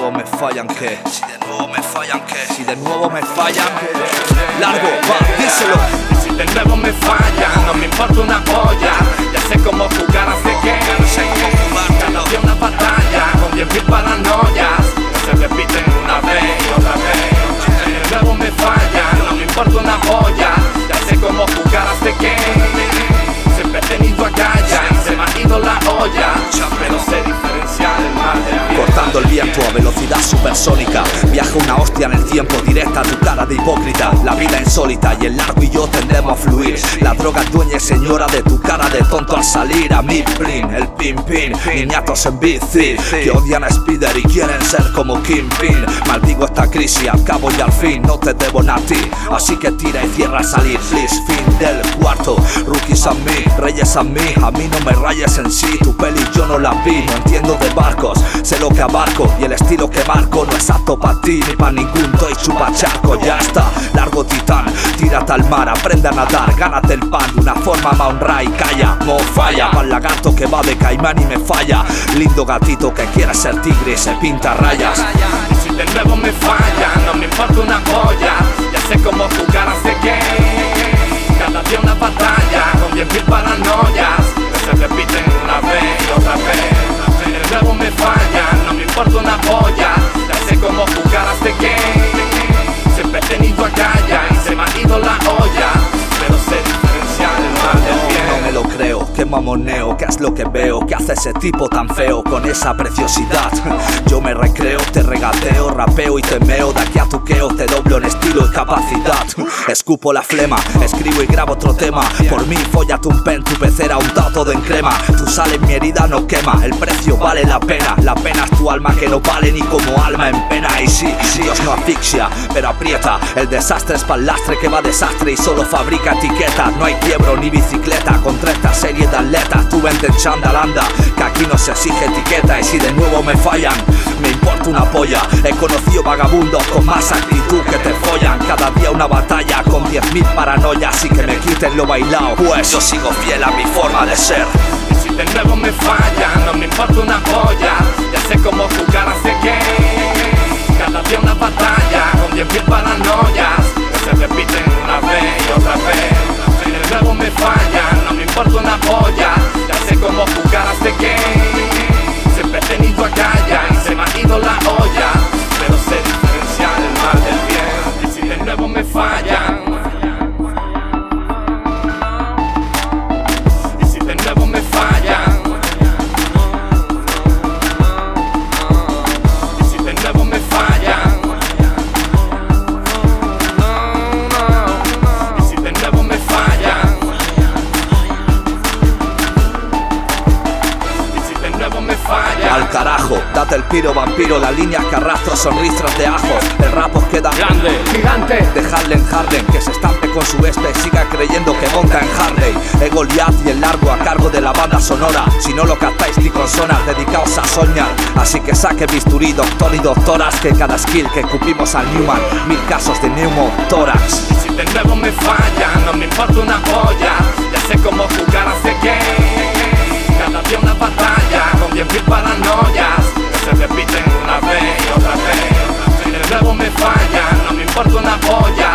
nuevo me fallan, ¿qué? Si de nuevo me fallan, ¿qué? Si de nuevo me fallan, largo, va, díselo. Y si de nuevo me fallan, no me importa una polla. Ya sé cómo jugar, así que cada día una batalla con 10.000 paranoias que se repiten una vez y otra vez. Si de nuevo me fallan, no me importa una polla. Ya sé cómo jugar, así que siempre he tenido agallas y se me ha ido la olla, pero sé diferenciar el mal del bien. Cortando el viento a velocidad supersónica, viaja una hostia en el tiempo directa a tu cara de hipócrita. La vida insólita y el largo y yo tendemos a fluir. La droga es dueña y señora de tu cara de tonto al salir. A mi plin, el pin pin, niñatos en bici que odian a Spider y quieren ser como Kingpin. Maldigo esta crisis, al cabo y al fin no te debo nada a ti, así que tira y cierra a salir. Please, fin del cuarto, rookies a mí, reyes a mí no me rayes en sí. Tu peli yo no la vi, no entiendo de barcos, sé lo que abarco y el estilo que marco no es apto para ti ni para ningún toy chupacharco. Ya está, largo titán, tírate al mar, aprende a nadar, gánate el pan de una forma más honrada y calla, no falla. Pa'l lagarto que va de caimán y me falla, lindo gatito que quiere ser tigre y se pinta rayas. Y si de nuevo me fallan, no me importa una polla. Ya sé cómo jugar, así que cada día una batalla con 10.000 paranoias que se repiten una vez y otra vez. Si de nuevo me fallan, no me importa una polla. Ya sé cómo jugar, así que siempre he tenido agallas y se me ha ido la olla, pero sé diferenciar el mal del bien. No me lo creo, qué mamoneo, qué es lo que veo, qué hace ese tipo tan feo con esa preciosidad. Yo me recreo, te regateo, rapeo y te meo, de aquí a tuqueo te doblo en estilo y capacidad. Escupo la flema, escribo y grabo otro tema, por mí fóllate un pen, tu pecera untado de en crema. Tu sal en mi herida no quema, el precio vale la pena es tu alma que no vale ni como alma en pena. Y sí, Dios no asfixia, pero aprieta, el desastre es pa'l lastre que va desastre y solo fabrica etiquetas. No hay quiebro ni bicicleta contra esta serie de atletas. Tú vente en chandalanda, que aquí no se exige etiqueta. Y si de nuevo me fallan, me importa una polla. He conocido vagabundos con más actitud que te follan. Cada día una batalla con 10.000 paranoias y que me quiten lo bailado, pues yo sigo fiel a mi forma de ser. Y si de nuevo me fallan, no me importa una polla. Ya sé cómo jugar, así que cada día una batalla con 10.000 paranoias que se repiten una vez y otra vez. Si de nuevo me fallan, no me importa una polla. Ya sé cómo jugar, así que siempre he tenido agallas y se me ha ido la olla, pero sé diferenciar el mal del bien. Y si de nuevo me fallan, y si de nuevo me fallan, y si de nuevo me fallan, y si de nuevo me fallan, y si de nuevo me fallan. Al carajo, date el piro vampiro, las líneas que arrastro son ristras de ajos. El rap os queda Grande, gigante, Dejadle en Harlem, que se estampe con su vespe y siga creyendo que monta en Harley. El Goliath y el largo a cargo de la banda sonora. Si no lo captáis ni con sonar, dedicaos a soñar. Así que saque bisturí, doctor y doctoras, que cada skill que escupimos al Newman, 1000 casos de neumotórax. y si de nuevo me fallan, no me importa una polla. Ya sé cómo jugar, así que cada día una batalla con 10.000 paranoias que se repiten una vez y otra vez. Si de nuevo me fallan, no me importa una polla.